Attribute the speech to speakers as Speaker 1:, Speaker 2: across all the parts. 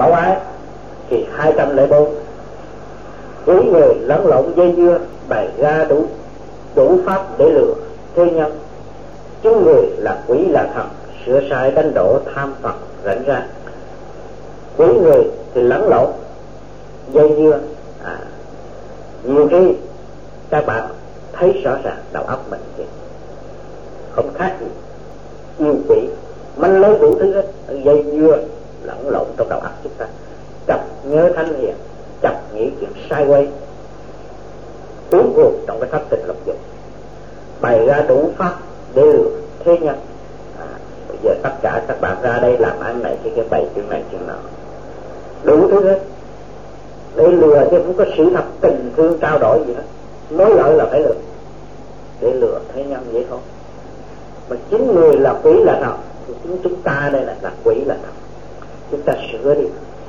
Speaker 1: mẫu ái thì 204. Quý người lẫn lộn dây dưa, bày ra đủ pháp để lừa thế nhân. Chúng người là quỷ là thần, sửa sai đánh đổ tham phật rảnh rang. Quý người thì lẫn lộn dây dưa, nhiều khi các bạn thấy rõ ràng đầu óc mình thì không khác gì yêu quỷ, manh lối đủ thứ hết, dây dưa lẫn lộn trong đầu óc chúng ta, chập nhớ thánh hiền, chập nghĩ chuyện sai quay, cuốn cuồng trong cái thất tình lục dục, bày ra đủ pháp để lừa thế nhân. Bây giờ tất cả các bạn ra đây làm ăn này thì cái bày chuyện này chuyện nọ, đủ thứ hết để lừa, chứ không có sự thật tình thương trao đổi gì hết. Nói lợi là phải lừa, để lừa thế nhân vậy thôi. Mà chính người là quỷ là thần, thì chính chúng ta đây là quỷ là thần. Chúng ta sửa đi,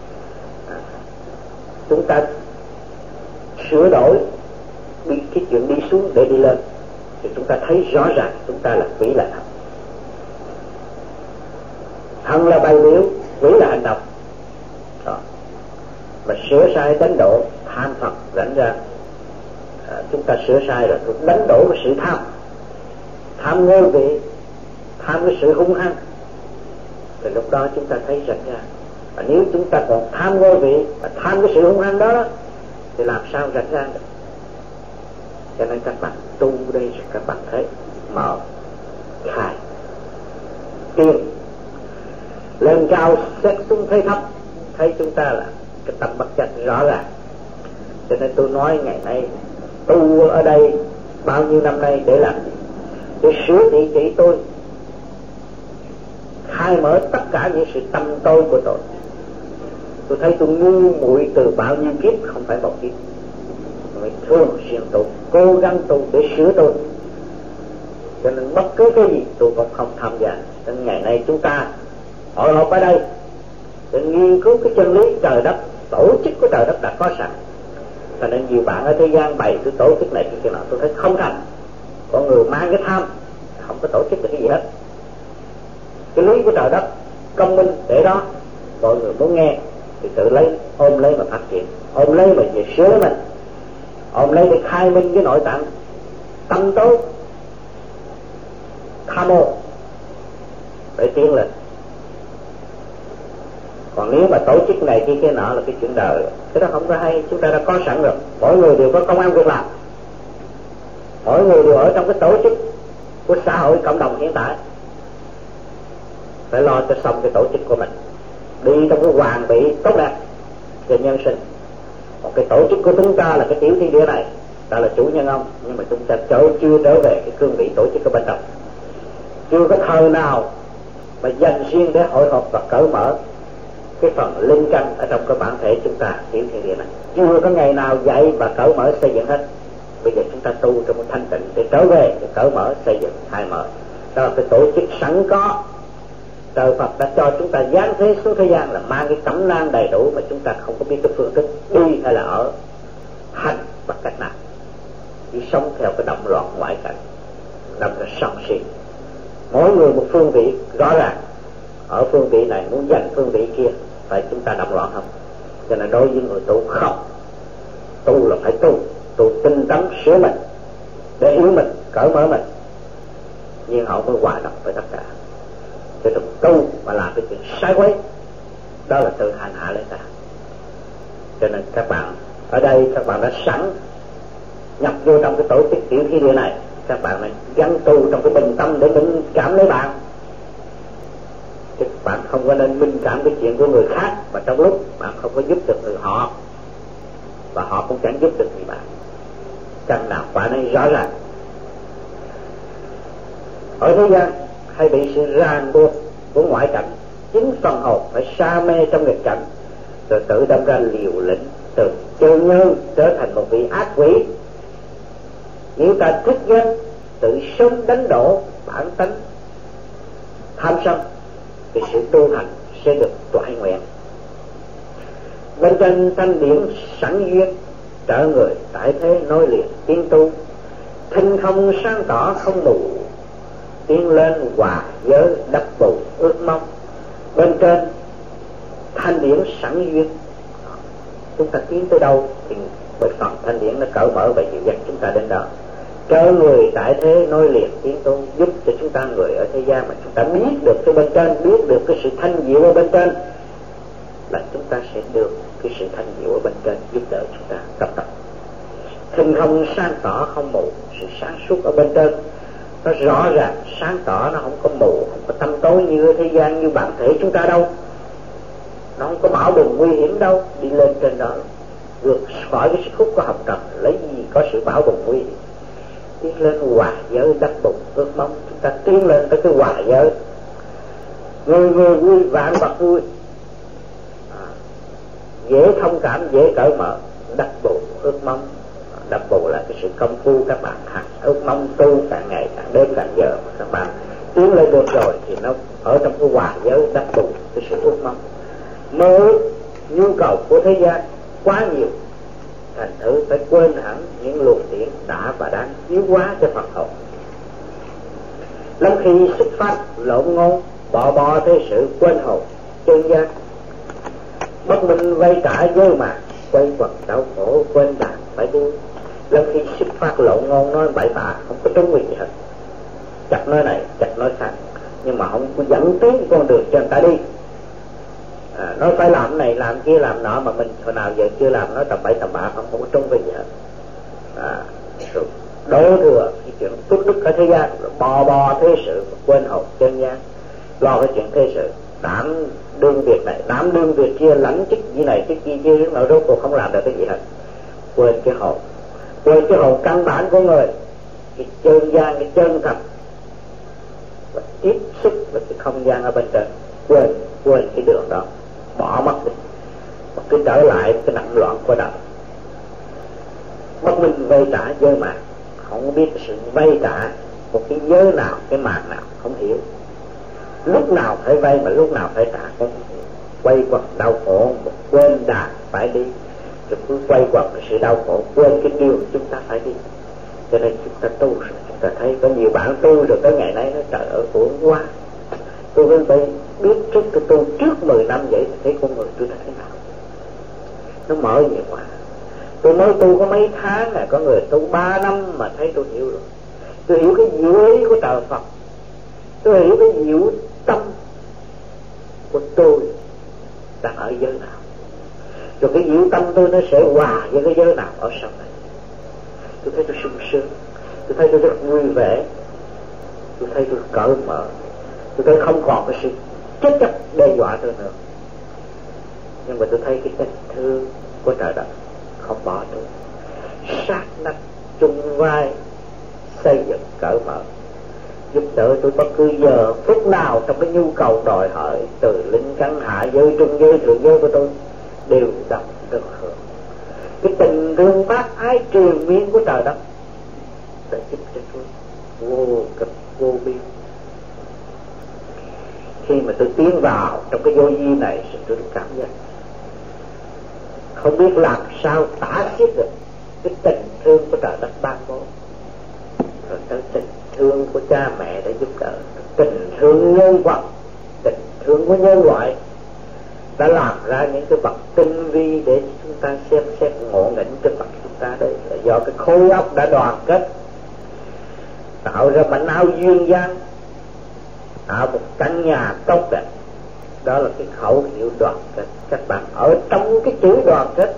Speaker 1: chúng ta sửa đổi cái chuyện đi xuống để đi lên, thì chúng ta thấy rõ ràng chúng ta là quỷ là thần. Thần là bày biểu, quỷ là hành động. Mà sửa sai đánh đổ tham phật rảnh ra, chúng ta sửa sai rồi đánh đổ cái sự tham, tham ngôi vị, tham cái sự hung hăng, thì lúc đó chúng ta thấy rảnh ra. Và nếu chúng ta còn tham ngôi vị và tham cái sự hung hăng đó thì làm sao rảnh ra được. Cho nên các bạn tu đây, các bạn thấy mở khai tiên lên cao xét xuống thấy thấp, thấy chúng ta là cái tâm bất chánh rõ ràng. Cho nên tôi nói ngày nay tu ở đây bao nhiêu năm nay để làm gì? Để sửa địa chỉ tôi, khai mở tất cả những sự tâm tôi của tôi. Tôi thấy tôi ngu muội từ bao nhiêu kiếp, không phải một kiếp. Tôi thường xuyên tu, cố gắng tu để sửa tôi. Cho nên bất cứ cái gì tôi cũng không tham gia. Nên ngày nay chúng ta hội họp ở đây để nghiên cứu cái chân lý trời đất, tổ chức của trời đất đã có sẵn. Cho nên nhiều bạn ở thế gian bày cái tổ chức này kia nọ, tôi thấy không thành. Có người mang cái tham, không có tổ chức được cái gì hết. Cái lý của trời đất công minh để đó, mọi người muốn nghe thì tự lấy, ôm lấy mà phát triển, ôm lấy mà về sửa mình, ôm lấy để khai minh cái nội tạng tâm tối tham ô để tiến lên. Còn nếu mà tổ chức này kia nọ là cái chuyện đời, cái đó không có hay. Chúng ta đã có sẵn rồi, mỗi người đều có công ăn việc làm, mỗi người đều ở trong cái tổ chức của xã hội cộng đồng hiện tại, phải lo cho xong cái tổ chức của mình, đi trong cái hoàn bị tốt đẹp về nhân sinh. Còn cái tổ chức của chúng ta là cái tiểu thiên địa này, ta là chủ nhân ông, nhưng mà chúng ta chưa trở về cái cương vị tổ chức ở bên trong, chưa có thời nào mà dành riêng để hội họp và cởi mở cái phần linh căn ở trong cái bản thể chúng ta tiểu thiên địa này. Chưa có ngày nào dạy và cởi mở xây dựng hết. Bây giờ chúng ta tu trong một thanh tịnh để trở về, để cởi mở xây dựng khai mở. Đó là cái tổ chức sẵn có. Trời Phật đã cho chúng ta giáng thế xuống thế gian là mang cái cẩm nang đầy đủ, mà chúng ta không có biết cái phương thức đi hay là ở, hành bằng cách nào, chỉ sống theo cái động loạn ngoại cảnh, đâm ra sân si. Mỗi người một phương vị rõ ràng, ở phương vị này muốn giành phương vị kia, phải chúng ta động loạn không? Cho nên đối với người tu không, tu là phải tu tinh tấn sửa mình, để yếu mình, cởi mở mình, nhưng họ mới hòa đồng với tất cả. Chứ đừng tu mà làm cái chuyện sai quấy, đó là tự hành hạ lên ta. Cho nên các bạn ở đây, các bạn đã sẵn nhập vô trong cái tổ chức tiểu thiên địa này, các bạn này gắn tu trong cái bình tâm để mình cảm lấy bạn. Chứ bạn không có nên minh cảm cái chuyện của người khác, mà trong lúc bạn không có giúp được người họ, và họ cũng chẳng giúp được người bạn. Căn nào quả này rõ ràng. Ở thế gian hay bị sự ràng buộc của ngoại cảnh, chính phần hồn phải sa mê trong nghịch cảnh, rồi tự đâm ra liều lĩnh, từ chân nhân trở thành một vị ác quỷ. Nếu ta thích danh, tự sống đánh đổ bản tánh tham sân, thì sự tu hành sẽ được toại nguyện. Bên trên thanh điển sẵn duyên, trợ người tại thế nối liền tiến tu, thinh không sáng tỏ không mù, tiến lên hòa giới đắp bù ước mong. Bên trên thanh điển sẵn duyên. Chúng ta tiến tới đâu thì một phần thanh điển nó cởi mở và dìu dắt chúng ta đến đó. Trời người tại thế nói liền tiến tu, giúp cho chúng ta người ở thế gian mà chúng ta biết được cái bên trên, biết được cái sự thanh diệu ở bên trên, là chúng ta sẽ được cái sự thanh diệu ở bên trên giúp đỡ chúng ta tập tập. Thinh không sáng tỏ không mù, sự sáng suốt ở bên trên nó rõ ràng sáng tỏ, nó không có mù, không có tăm tối như ở thế gian, như bản thể chúng ta đâu. Nó không có bão bùng nguy hiểm đâu, đi lên trên đó vượt khỏi cái sức hút của hồng trần, lấy gì có sự bão bùng nguy hiểm. Tiến lên hòa giới đắc bụng ước mong, chúng ta tiến lên tới cái hòa giới, người người vui vạn vật vui, dễ thông cảm, dễ cởi mở, đắc bụng ước mong. Đắc bụng là cái sự công phu các bạn hằng ước mong tu càng ngày càng đêm càng giờ, các bạn tiến lên được rồi thì nó ở trong cái hòa giới đắc bụng, cái sự ước mong. Mơ nhu cầu của thế gian quá nhiều, thành thử phải quên hẳn những luồng điển đã và đang yếu quá cho Phật hồn. Lắm khi xuất phát lộn ngôn, bỏ thế sự quên hồn chân gian, bất minh vây trả dơ mà quay quần đau khổ quên đàn phải đi. Lắm khi xuất phát lộn ngôn nói bậy bạ, không có trúng gì hết, chặt nói này chặt nói khác, nhưng mà không có dẫn tiến con đường cho người ta đi. Nói phải làm này làm kia làm nọ mà mình hồi nào giờ chưa làm, nói tầm bậy tầm bạ, không có trúng cái gì hết. Đổ thừa cái chuyện túc đức ở thế gian, bò thế sự, quên hồn chân gian, lo cái chuyện thế sự, đảm đương việc này đảm đương việc kia, lãnh chức gì này chức gì kia, nó rốt cuộc không làm được cái gì hết. Quên cái hồn căn bản của người, cái chân gian, cái chân thật, và tiếp xúc với cái không gian ở bên trên, quên cái đường đó, bỏ mất đi, và cứ trở lại cái nặng loạn của đời. Bất minh vây trả giới màng, không biết sự vây trả một cái giới nào, cái màng nào, không hiểu. Lúc nào phải vay mà lúc nào phải trả không hiểu. Quay quẩn đau khổ, quên đà phải đi, rồi cứ quay quẩn sự đau khổ, quên cái điều chúng ta phải đi. Cho nên chúng ta tu rồi, chúng ta thấy có nhiều bạn tu rồi tới ngày nay nó trời ơi khổ quá. Tôi vẫn phải biết trước tôi tu trước 10 năm vậy thì thấy con người tôi thế nào. Nó mở nhiều quá. Tôi mới tu có mấy tháng là có người tu 3 năm mà thấy tôi hiểu rồi. Tôi hiểu cái diệu ý của trời Phật, tôi hiểu cái diệu tâm của tôi đang ở giới nào, rồi cái diệu tâm tôi nó sẽ hòa với cái giới nào ở sau này. Tôi thấy tôi sung sướng, tôi thấy tôi rất vui vẻ, tôi thấy tôi cởi mở, tôi thấy không còn cái sự chết chóc đe dọa tôi nữa. Nhưng mà tôi thấy cái tình thương của trời đất không bỏ tôi, sát nách chung vai xây dựng cởi mở, giúp đỡ tôi bất cứ giờ phút nào trong cái nhu cầu đòi hỏi từ linh căn hạ giới, trung giới, thượng giới của tôi đều đọc được hưởng. Cái tình thương bác ái triền miên của trời đất đã giúp cho tôi vô cực vô biên. Khi mà tôi tiến vào trong cái vô vi này, tôi cảm giác không biết làm sao tả xiết được cái tình thương của trời đất ban bố, rồi tới tình thương của cha mẹ đã giúp đỡ, tình thương nhân vật, tình thương của nhân loại đã làm ra những cái bậc tinh vi để chúng ta xem xét ngộ nghĩnh trên mặt chúng ta. Đây là do cái khối óc đã đoàn kết tạo ra mảnh áo duyên dáng, tạo một căn nhà tốt đẹp. Đó là cái khẩu hiệu đoàn kết. Các bạn ở trong cái chữ đoàn kết,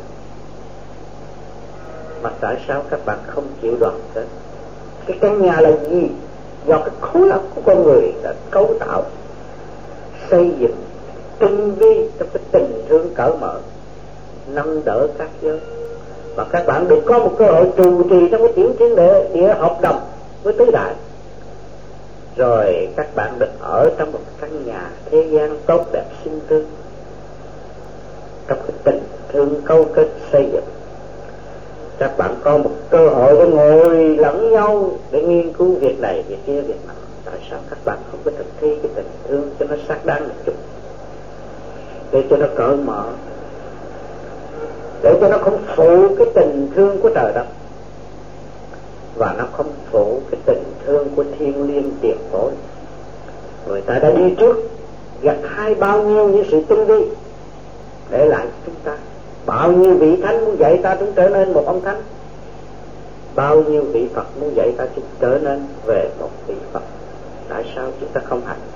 Speaker 1: mà tại sao các bạn không chịu đoàn kết? Cái căn nhà là gì? Do cái khối óc của con người đã cấu tạo, xây dựng tinh vi trong cái tình thương cởi mở, nâng đỡ các giới. Và các bạn được có một cơ hội trụ trì trong cái tiểu thiên địa hợp đồng với tứ đại. Rồi các bạn được ở trong một căn nhà thế gian tốt đẹp xinh tươi, trong cái tình thương câu kết xây dựng. Các bạn có một cơ hội để ngồi lẫn nhau để nghiên cứu việc này, việc kia, việc nào. Tại sao các bạn không có thực thi cái tình thương cho nó xác đáng một chút, để cho nó cởi mở, để cho nó không phụ cái tình thương của trời đất, và nó không phụ cái tình thương của thiên liêng tiền bối. Người ta đã đi trước, gặt hai bao nhiêu những sự tinh vi, để lại cho chúng ta. Bao nhiêu vị thánh muốn dạy ta chúng trở nên một ông thánh, bao nhiêu vị Phật muốn dạy ta chúng trở nên về một vị Phật. Tại sao chúng ta không hành?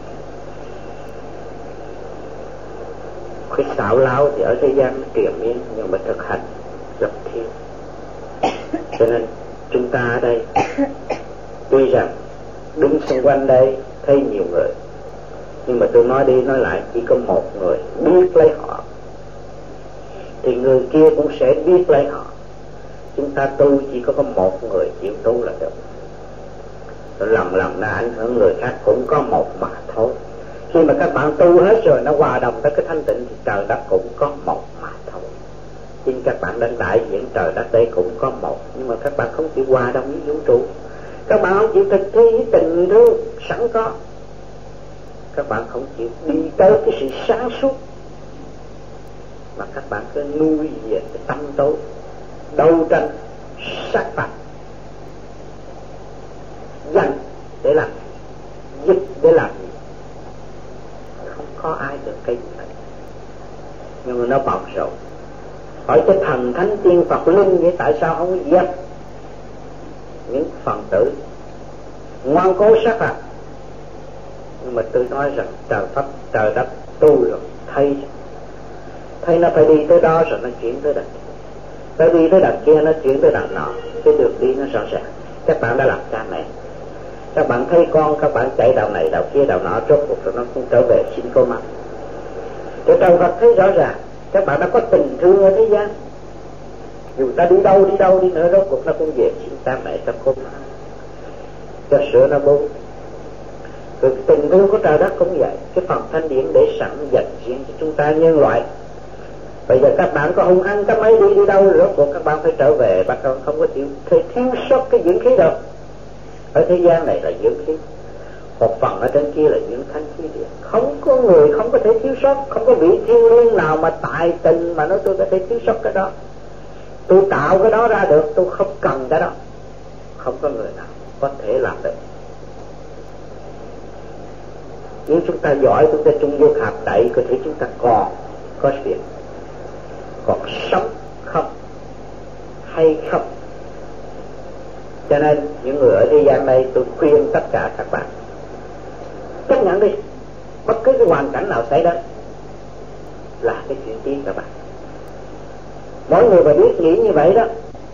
Speaker 1: Khi xạo lao thì ở thế gian nó triền miên, nhưng mà thực hành rất thiếu. Cho nên chúng ta ở đây tuy rằng đứng xung quanh đây thấy nhiều người, nhưng mà tôi nói đi nói lại, chỉ có một người biết lấy họ thì người kia cũng sẽ biết lấy họ. Chúng ta tu chỉ có một người chịu tu là được. Lần lần nó ảnh hưởng người khác cũng có một mà thôi. Khi mà các bạn tu hết rồi, nó hòa đồng tới cái thanh tịnh thì trời đất cũng có một mà thôi. Chính các bạn đang đại diện trời đất đây cũng có một, nhưng mà các bạn không chịu hòa đồng với vũ trụ. Các bạn không chịu thực thi tình thương sẵn có. Các bạn không chịu đi tới cái sự sáng suốt, mà các bạn cứ nuôi về cái tâm tối, đấu tranh, sát phạt, giành để làm, giết để làm gì. Không có ai được cái gì hết. Nhưng mà nó bận rộn. Hỏi cái thần thánh tiên Phật linh vậy tại sao không dẹp những phần tử ngoan cố sát phạt? Nhưng mà tôi nói rằng trời Pháp, trời đất tu rồi, thấy nó phải đi tới đó rồi nó chuyển tới đằng, phải đi tới đằng kia nó chuyển tới đằng nọ, cái đường đi nó rõ ràng. Các bạn đã làm cha mẹ, các bạn thấy con các bạn chạy đầu này đầu kia đầu nọ, rốt cuộc rồi nó cũng trở về xin cô mặt. Cái trời Phật thấy rõ ràng, các bạn đã có tình thương ở thế gian, dù ta đi đâu đi nữa, rốt cuộc nó cũng về xin cha mẹ cho cô mặt, cho sữa nó bú. Rồi tình thương của trời đất cũng vậy. Cái phần thanh điển để sẵn dành riêng cho chúng ta nhân loại. Bây giờ các bạn có hung hăng, các mấy đi đâu rồi rốt cuộc các bạn phải trở về. Bạn không có chịu thiếu sót cái dưỡng khí được. Ở thế gian này là dưỡng khí, một phần ở trên kia là dưỡng thanh khí điển. Không có người không có thể thiếu sót. Không có vị thiên liêng nào mà tại tình mà nói tôi có thể thiếu sót cái đó. Tôi tạo cái đó ra được, tôi không cần cái đó. Không có người nào có thể làm được. Nếu chúng ta giỏi, chúng ta chung vô hạt đậy, có thể chúng ta còn có chuyện, còn sống không hay không. Cho nên những người ở thế gian này, tôi khuyên tất cả các bạn chấp nhận đi. Bất cứ cái hoàn cảnh nào xảy đến là cái chuyện tiên các bạn. Mỗi người mà biết nghĩ như vậy đó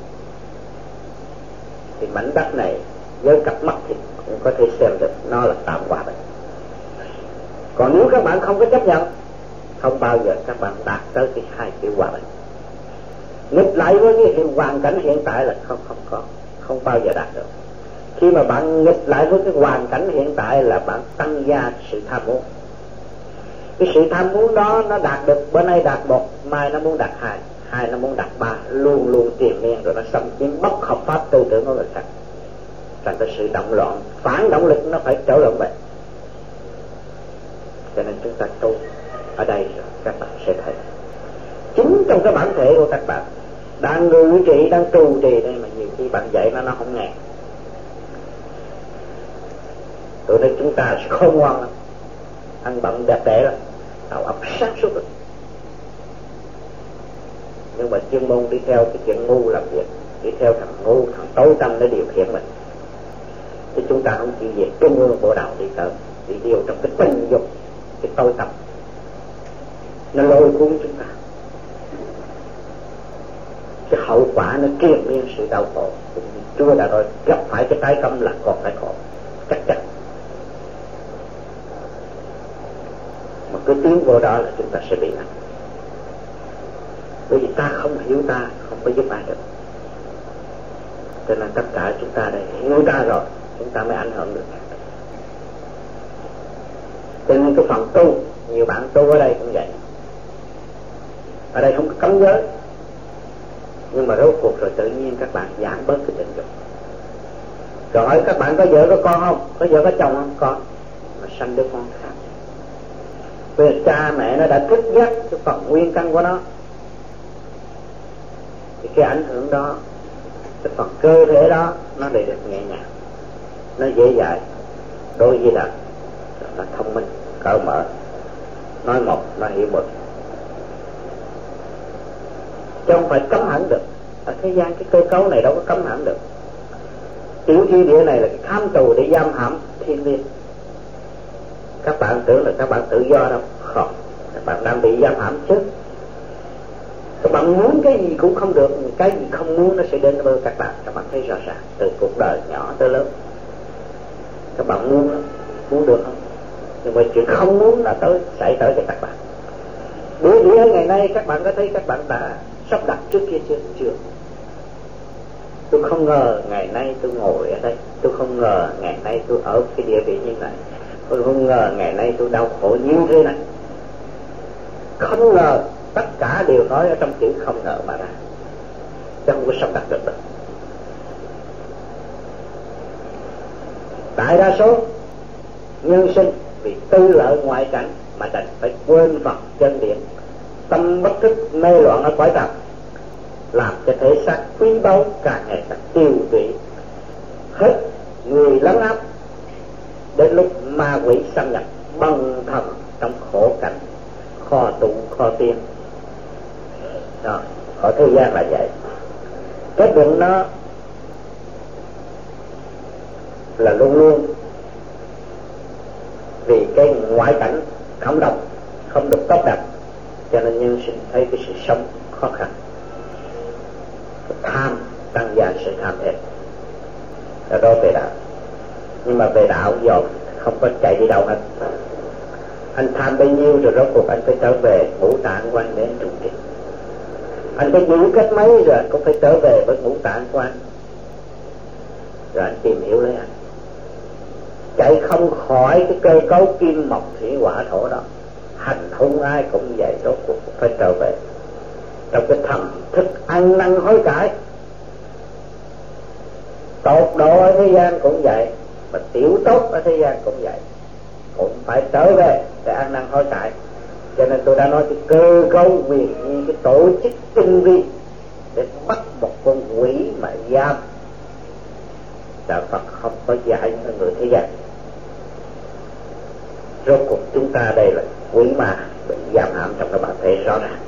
Speaker 1: thì mảnh đất này với cặp mắt thì cũng có thể xem được nó là tạm hòa bình. Còn nếu các bạn không có chấp nhận, không bao giờ các bạn đạt tới cái hai chữ hòa bình. Nghịch lại với cái hoàn cảnh hiện tại là không bao giờ đạt được. Khi mà bạn nghịch lại với cái hoàn cảnh hiện tại là bạn tăng gia sự tham muốn. Cái sự tham muốn đó nó đạt được, bữa nay đạt một, mai nó muốn đạt hai, hai nó muốn đạt ba, luôn luôn triền miên, rồi nó xâm chiếm bất hợp pháp tư tưởng của người khác. Thành cái sự động loạn, phản động lực nó phải trở lại vậy. Cho nên chúng ta tu ở đây rồi các bạn sẽ thấy chính trong cái bản thể của các bạn đang ngự trị, đang trụ trì đây mà nhiều khi bạn dạy nó không nghe. Tụi đây chúng ta sẽ khôn ngoan lắm, ăn bận đẹp đẽ lắm, đầu óc sáng suốt lắm. Nhưng mà chuyên môn đi theo cái chuyện ngu làm việc, đi theo thằng ngu, thằng tối tâm để điều khiển mình, thì chúng ta không chịu về trung ương bộ đầu đi tới, đi điều trong cái tình dục, cái tối tâm nó lôi cuốn chúng ta. Cái hậu quả nó triền miên sự đau khổ. Chúa đã nói gặp phải cái trái cấm là còn phải khổ, chắc chắn. Mà cứ tiến vô đó là chúng ta sẽ bị nặng. Bởi vì ta không hiểu, ta không có giúp ai được. Cho nên tất cả chúng ta đây hiểu ta rồi, chúng ta mới ảnh hưởng được. Cho nên cái phần tu, nhiều bạn tu ở đây cũng vậy. Ở đây không có cấm giới, nhưng mà rốt cuộc rồi tự nhiên các bạn giảm bớt cái tình dục. Rồi hỏi các bạn có vợ có con không? Có vợ có chồng không? Có. Mà sanh đứa con khác. Vì cha mẹ nó đã thức giác cái phần nguyên căn của nó, thì cái ảnh hưởng đó, cái phần cơ thể đó nó lại được nhẹ nhàng, nó dễ dãi, đôi với là thông minh, cởi mở, nói một nó hiểu một. chứ không phải cấm hẳn được. Ở thế gian cái cơ cấu này đâu có cấm hẳn được. Tiểu thiên địa này là cái tham tù để giam hãm thiên liêng. Các bạn tưởng là các bạn tự do đâu? Không, các bạn đang bị giam hãm chứ. Các bạn muốn cái gì cũng không được, cái gì không muốn nó sẽ đến với các bạn. Các bạn thấy rõ ràng từ cuộc đời nhỏ tới lớn. Các bạn muốn được không? Nhưng mà chuyện không muốn là xảy tới cho các bạn. Bởi vì ở ngày nay các bạn có thấy các bạn đã sắp đặt trước kia chưa? Tôi không ngờ ngày nay tôi ngồi ở đây, tôi không ngờ ngày nay tôi ở cái địa vị như này, tôi không ngờ ngày nay tôi đau khổ như thế này. Không ngờ, tất cả đều nói ở trong chữ không ngờ mà ra, chứ không có sắp đặt được. Đại đa số nhân sinh vì tư lợi ngoại cảnh mà đành phải quên Phật chân điển, tâm bất thức mê loạn ở cõi trần, làm cho thể xác quý báu càng ngày càng tiêu tụy, hết người lấn áp, đến lúc ma quỷ xâm nhập bần thần trong khổ cảnh kho tụng kho tiên. Đó, ở thế gian là vậy. Kết luận nó là luôn luôn vì cái ngoại cảnh không đồng, không được tốt đẹp, cho nên nhân sinh thấy cái sự sống khó khăn. Tham tăng gia sự tham thêm, đó về đạo. Nhưng mà về đạo giờ không có chạy đi đâu hết. Anh tham bấy nhiêu rồi rốt cuộc anh phải trở về ngũ tạng của anh để anh trụ trì. Anh phải giữ cách mấy rồi anh cũng phải trở về với ngũ tạng của anh, rồi anh tìm hiểu lấy anh. Chạy không khỏi cái cơ cấu kim mộc thủy hỏa thổ đó. Hành hung ai cũng vậy, rốt cuộc phải trở về trong cái thầm thức ăn năn hối cải. Tột độ ở thế gian cũng vậy, mà tiểu tốt ở thế gian cũng vậy, cũng phải trở về để ăn năn hối cải. Cho nên tôi đã nói cái cơ cấu quyền như cái tổ chức tinh vi để bắt một con quỷ mà giam. Đạo Phật không có dạy cho người thế gian. Rốt cuộc chúng ta đây là quỷ ma bị giam hãm trong các bạn thấy rõ ràng.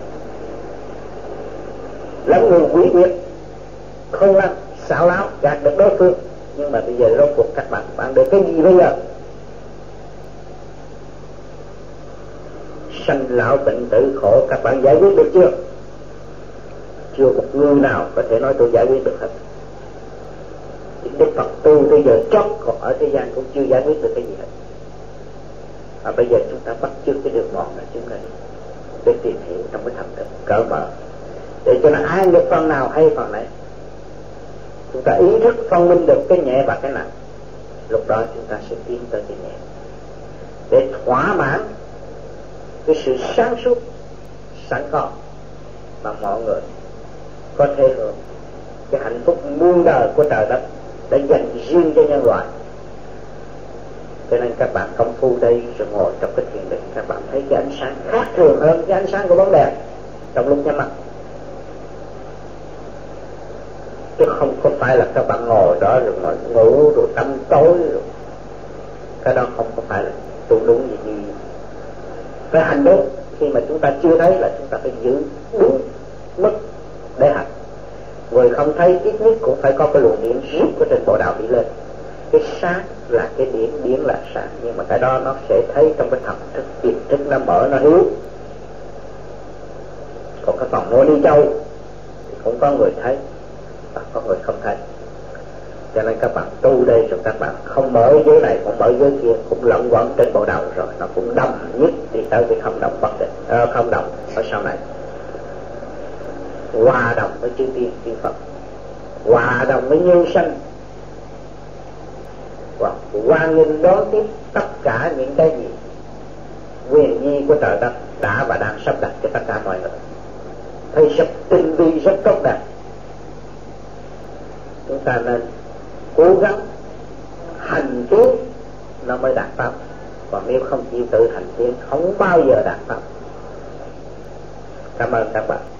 Speaker 1: Lắm người quỷ quyệt, không lắm, xảo láo, gạt được đối phương. Nhưng mà bây giờ rốt cuộc các bạn được cái gì bây giờ? Sanh lão bệnh tử khổ các bạn giải quyết được chưa? Chưa một người nào có thể nói tôi giải quyết được hết. Đức Phật tu tới giờ chót còn ở thế gian cũng chưa giải quyết được cái gì hết. Và bây giờ chúng ta bắt chước cái đường mòn là chúng ta để tìm hiểu trong cái thầm thức cỡ mở, để cho nó ai được phần nào hay phần này. Chúng ta ý thức phân minh được cái nhẹ và cái nặng, lúc đó chúng ta sẽ tiến tới cái nhẹ để thỏa mãn cái sự sáng suốt sẵn có mà mọi người có thể hưởng cái hạnh phúc muôn đời của trời đất để dành riêng cho nhân loại. Cho nên các bạn công phu đây rồi ngồi trong cái thiền định, các bạn thấy cái ánh sáng khác thường hơn cái ánh sáng của bóng đèn trong lúc nhắm mắt. Chứ không có phải là các bạn ngồi đó rồi ngồi ngủ rồi tăm tối rồi. Cái đó không có phải là tu đúng gì như phải hành đúng. Khi mà chúng ta chưa thấy là chúng ta phải giữ đúng mức để hành. Người không thấy ít nhất cũng phải có cái luồng điện rút của trên bộ đạo đi lên. Cái sáng là cái điển là sáng, nhưng mà cái đó nó sẽ thấy trong cái thầm thức, tiềm thức nó mở, nó hiếu. Còn cái phòng Mô Ni Châu thì cũng có người thấy và có người không thấy. Cho nên các bạn tu đây rồi các bạn không mở giới này cũng mở giới kia, cũng lẫn quẩn trên bộ đầu rồi nó cũng đồng nhất đi tới cái không đồng bất định, không đồng ở sau này. Hòa đồng với chư tiên chư Phật, hòa đồng với nhân sanh, và hoan nghênh đón tiếp tất cả những cái gì quyền nhi của trời đất đã và đang sắp đặt cho tất cả mọi người. Thấy rất tinh vi, rất tốt đẹp. Chúng ta nên cố gắng hành tiến nó mới đạt pháp. Còn nếu không chịu tự hành tiến không bao giờ đạt pháp. Cảm ơn các bạn.